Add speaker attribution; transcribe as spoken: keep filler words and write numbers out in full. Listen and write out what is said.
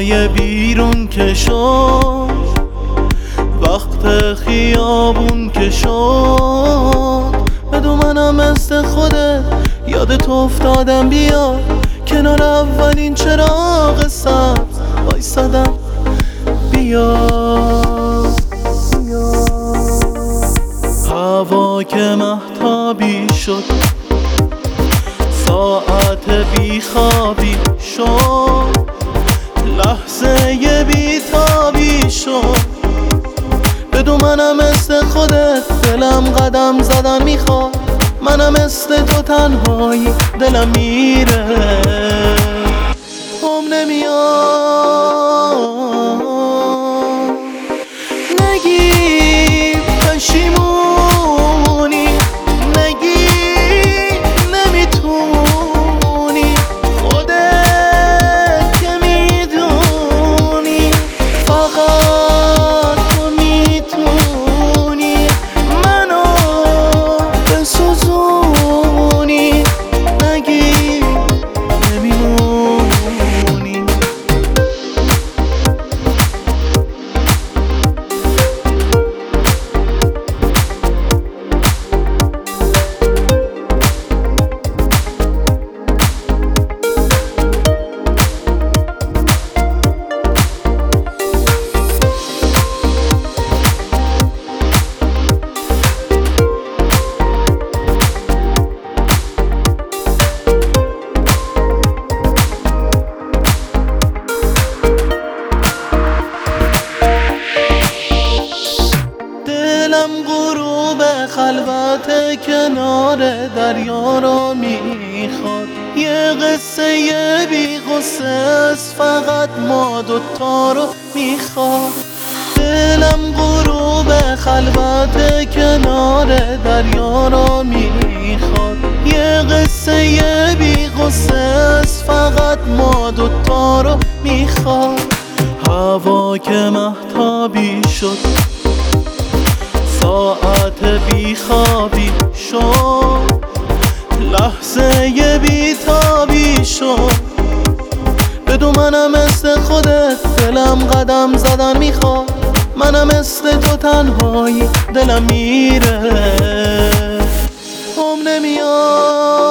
Speaker 1: بیرون که شد، وقت خیابون که شد، بدون منم مثل خودت یادت افتادم. بیا کنار اولین چراغ سبز وایسادم. بیا هوا که مهتابی شد، ساعت بیخوابی شد، لحظه بیتابی شد، بدون منم مثل خودت دلم قدم زدن میخواد. منم مثل تو تنهایی دلم میره، هم نمیاد. نگی پشیمونی، نگی نمیتونی، خودت که میدونی، فقط تو میتونی منو بسوزونی. نگی نمیمونی. دلم غروب خلوت کنار دریا رو میخواد، یه قصه یه بی قصه است فقط ما دوتا رو میخواد. دلم غروب خلوت کنار دریا رو میخواد، یه قصه یه بی قصه است فقط ما دوتا رو میخواد. هوا که مهتابی شد، ساعت بیخوابی شد، لحظه بیتابی شد، بدون منم مثل خودت دلم قدم زدن میخواد. منم مثل تو تنهایی دلم میره، هم نمیاد.